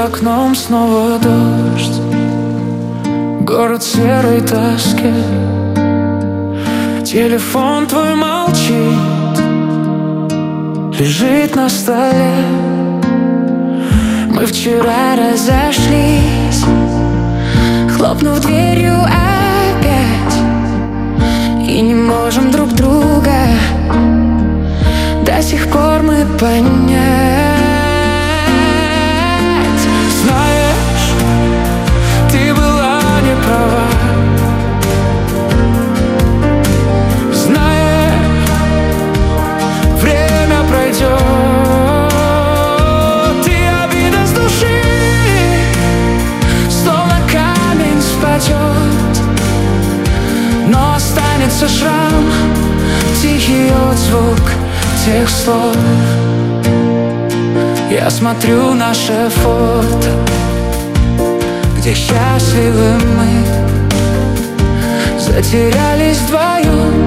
окном снова дождь, город серой тоске. Телефон твой молчит, лежит на столе. Мы вчера разошлись, хлопнув дверью опять, и не можем друг друга до сих пор мы понять. Знаешь, ты была не права. Знаешь, время пройдет, и обида с души словно камень спадет, но останется шрам, тихий отзвук тех слов. Я смотрю наше фото, где счастливы мы, затерялись вдвоем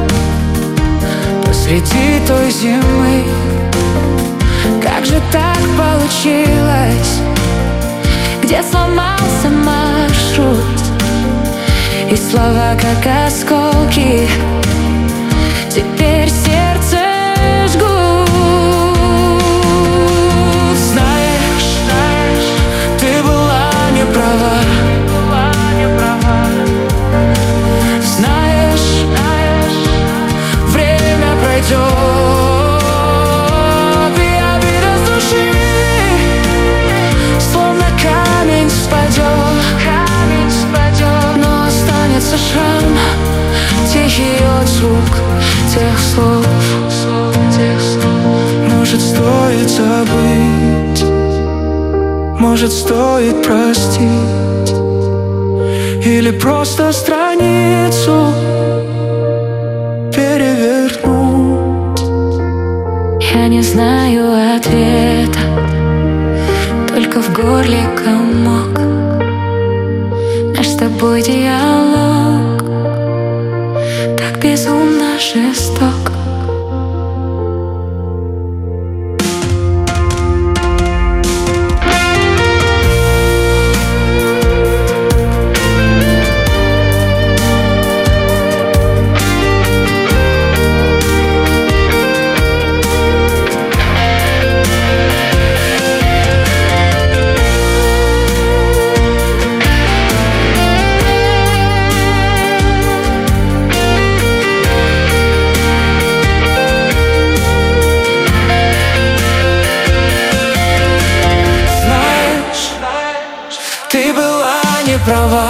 посреди той зимы. Как же так получилось, где сломался маршрут, и слова как осколки теперь сердце жгут. Знаешь, ты была не права. Знаешь, время пройдет, и обида с души словно камень спадет, но останется шрам, тихий отзвук тех слов. Может, стоит забыть, может, стоит простить, или просто страницу перевернуть. Я не знаю ответа, только в горле комок. Наш с тобой диалог так безумно жесток. Ты была не права.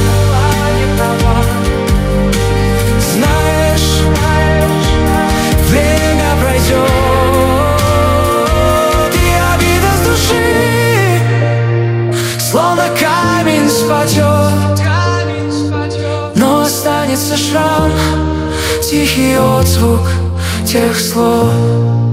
Знаешь, время пройдет, и обида с души словно камень спадет, но останется шрам, тихий отзвук тех слов.